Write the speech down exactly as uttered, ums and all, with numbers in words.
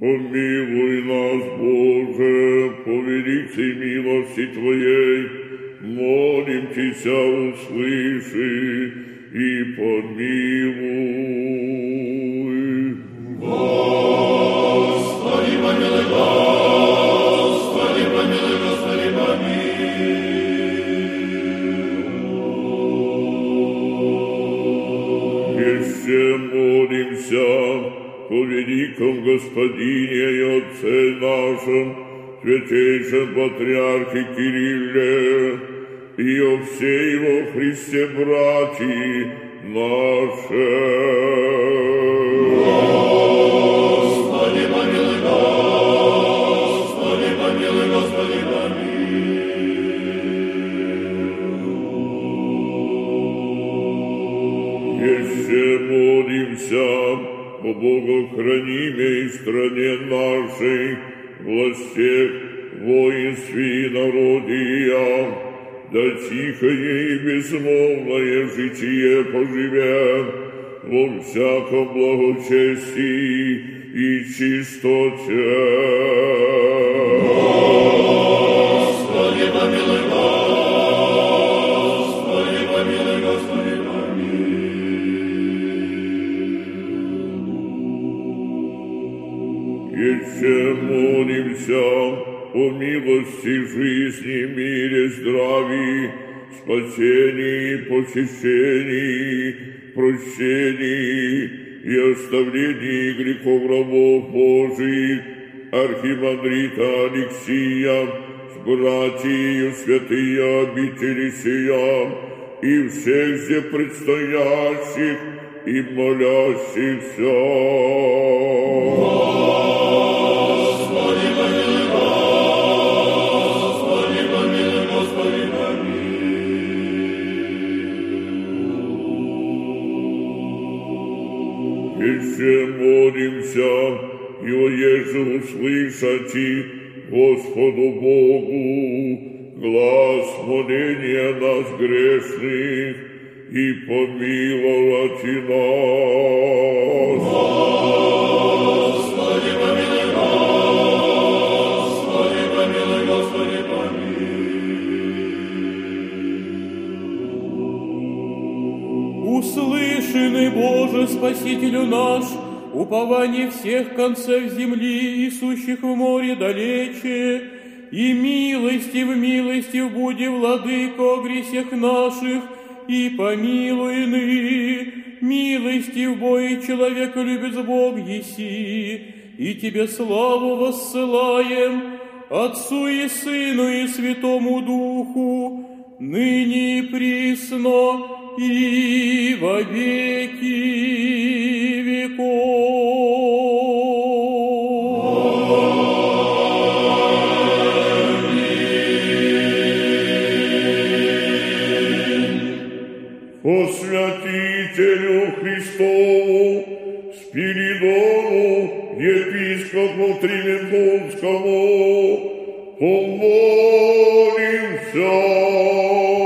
Помилуй нас, Боже, по великой милости Твоей, молим Тебя, услыши и помилуй. Господи, помилуй, Господи, помилуй, Господи, помилуй. Еще молимся о великом Господине и Отце нашем, святейшем Патриархе Кирилле, и о всей во Христе братьи наши. Господи, помилуй, Господи, помилуй, Господи, помилуй. Еще молимся о богохранимой стране нашей, властях, воинстве и народия, да тихое и безмолвное житие поживем во всяком благочестии и чистоте. Господи, помилуй, Господи, помилуй, Господи, помилуй. Еще молимся о милости жизни, мире, здравии, спасении, посещении, прощении и оставлении грехов рабов Божиих, архимандрита Алексия с братьями святые обители сия и всех здесь предстоящих и молящихся. Господи, помилуй, Господи, помилуй, Господи, помилуй. Еще молимся, и оеже услышати Господу Богу глаз моления нас грешных и помиловать и нас. Господи, помилуй, Господи, помилуй, Господи, помилуй. Услышанный, Боже, Спасителю наш, упование всех концев земли и сущих в море далече, и милости в милости буди, Владыко, о грехах наших, и помилуйны, милости в бое человека любит Бог еси, и Тебе славу воссылаем, Отцу и Сыну и Святому Духу, ныне и присно, и во веки веков. По святителю Христову, Спиридону, епископу Трименковскому, помолимся.